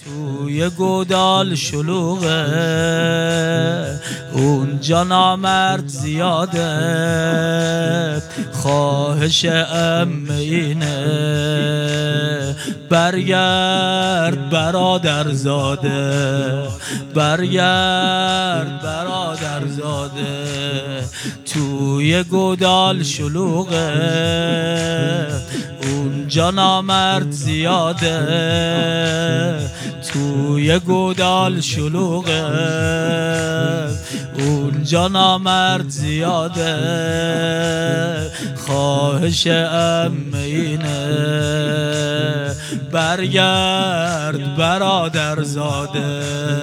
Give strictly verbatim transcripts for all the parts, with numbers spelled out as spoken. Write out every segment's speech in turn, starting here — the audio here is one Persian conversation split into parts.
توی گودال شلوغه اونجا نامرد زیاده، خواهش عمه اینه برگرد برادر زاده، برگرد برادر زاده. توی گودال شلوغه اونجا نامرد زیاده، توی گودال شلوغه اونجا نامرد زیاده، خواهش عمه اینه برگرد برادر زاده.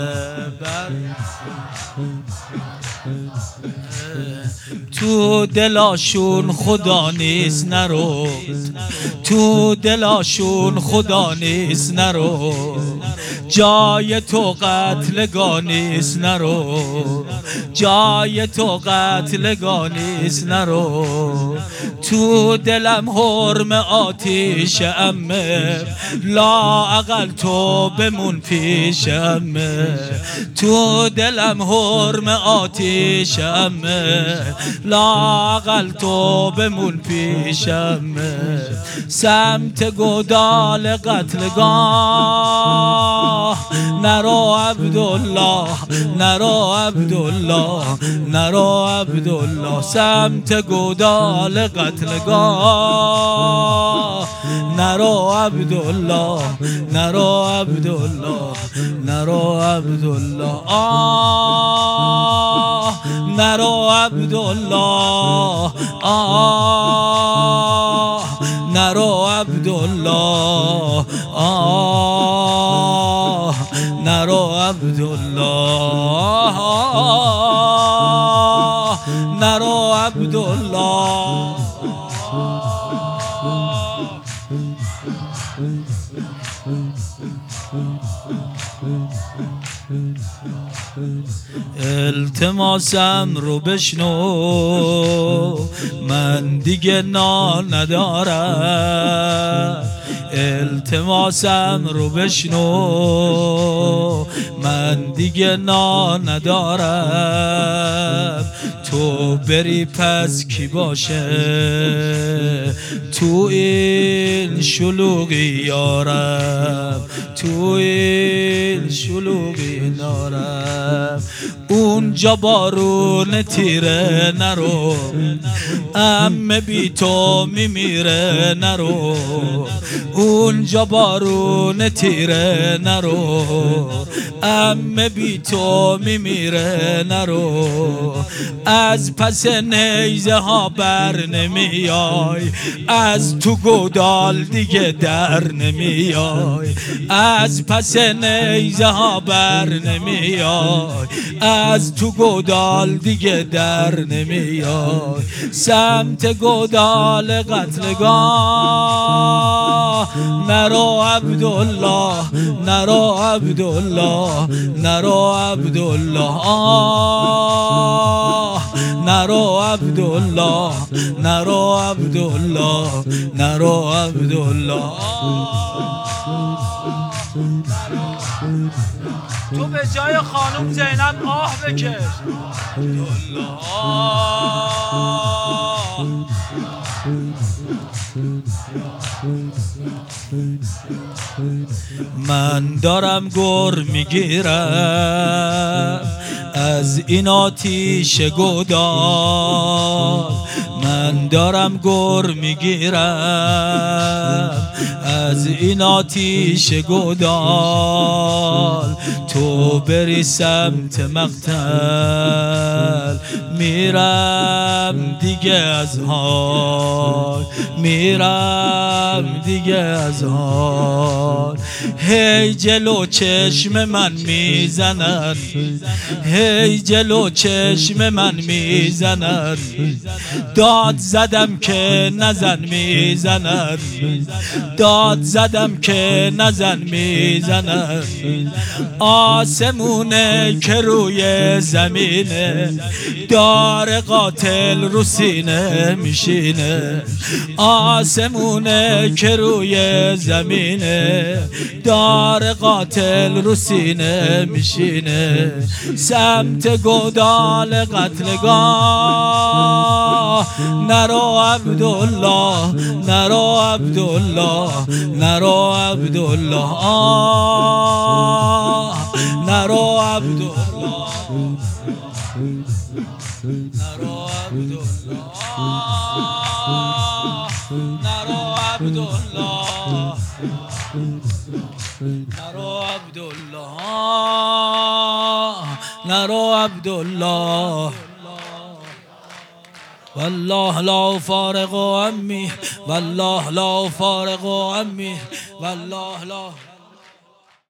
تو دلاشون خدا نیست نرو، تو دلاشون خدا نیست نرو، جای تو قتلگاه نیست نرو، جای تو قتلگاه نیست نرو. تو دلم حرم آتیش عمه، لااقل تو بمون پیش عمه. تو دلم حرم آتیش عمه، لااقل تو بمون پیش عمه. سمت گودال قتلگاه نرو عبدالله، نرو عبدالله، نرو عبدالله. سمت گودال قتلگاه نرو عبدالله، نرو عبدالله، نرو عبدالله. آه نرو عبدالله، آه نرو عبدالله، آه نرو عبدالله، آه نرو عبدالله. التماسم رو بشنو، من دیگه نان ندارم. التماسم رو بشنو، من دیگه نان ندارم. تو بری پس کی باشه تو این شلوغی یارم، تو این شلوغی نارم. اونجا بارون تیره نرو، عمه بی تو میمیره نرو. اونجا بارون تیره نرو، عمه بی تو میمیره نرو. از پس نیزه ها بر نمیای، از تو گودال دیگه در نمیای. از پس نیزه ها بر نمیای، از تو گودال دیگه در نمیای. سمت گودال قتلگاه نرو عبدالله، نرو عبدالله، نرو عبدالله. آه نرو عبدالله، نرو عبدالله، نرو عبدالله. تو به جای خانم زینب آه بکش. من دارم گر میگیرم از این آتیش گودال، من دارم گر میگیرم از این آتیش گودال. تو بری سمت مقتل میرم دیگه از حال، میرم دیگه از حال. هی جلو چشم من میزنن، هی جلو چشم من میزنن، داد زدم که نزن میزنن، داد زدم که نزن میزنن. آسمونه که روی زمینه، دار قاتل رو سینه میشینه. آسمونه که روی زمینه، دار قاتل رو سینه میشینه. سمت گودال قتلگاه نرو عبدالله، نرو عبدالله، نرو عبدالله، آه نرو عبدالله، نرو عبدالله، آه نرو عبدالله، نرو عبدالله، نرو عبدالله. والله لا فارق عمي، والله لا فارق عمي، والله لا